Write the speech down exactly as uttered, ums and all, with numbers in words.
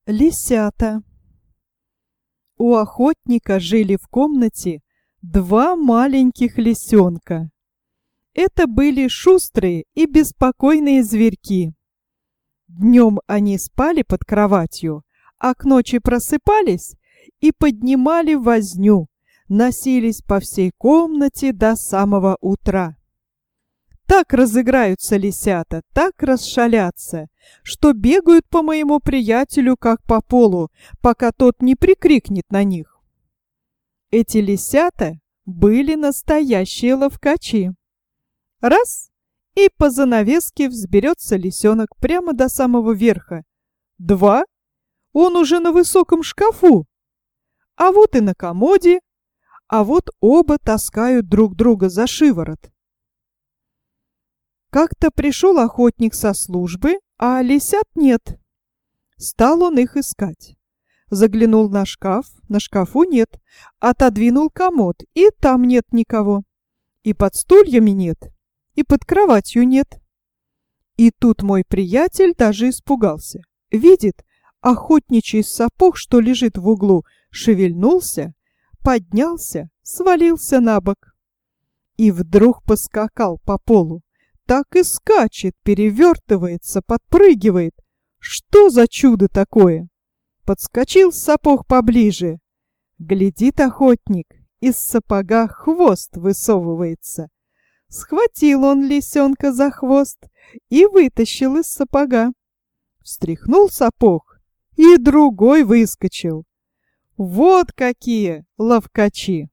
Лисята. У охотника жили в комнате два маленьких лисенка. Это были шустрые и беспокойные зверьки. Днем они спали под кроватью, а к ночи просыпались и поднимали возню, носились по всей комнате до самого утра. Так разыграются лисята, так расшалятся, что бегают по моему приятелю, как по полу, пока тот не прикрикнет на них. Эти лисята были настоящие ловкачи. Раз — и по занавеске взберется лисенок прямо до самого верха. Два — он уже на высоком шкафу. А вот и на комоде, а вот оба таскают друг друга за шиворот. Как-то пришел охотник со службы, а лисят нет. Стал он их искать. Заглянул на шкаф, на шкафу нет. Отодвинул комод, и там нет никого. И под стульями нет, и под кроватью нет. И тут мой приятель даже испугался. Видит, охотничий сапог, что лежит в углу, шевельнулся, поднялся, свалился на бок. И вдруг поскакал по полу. Так и скачет, перевертывается, подпрыгивает. Что за чудо такое? Подскочил сапог поближе. Глядит охотник, из сапога хвост высовывается. Схватил он лисенка за хвост и вытащил из сапога. Встряхнул сапог, и другой выскочил. Вот какие ловкачи!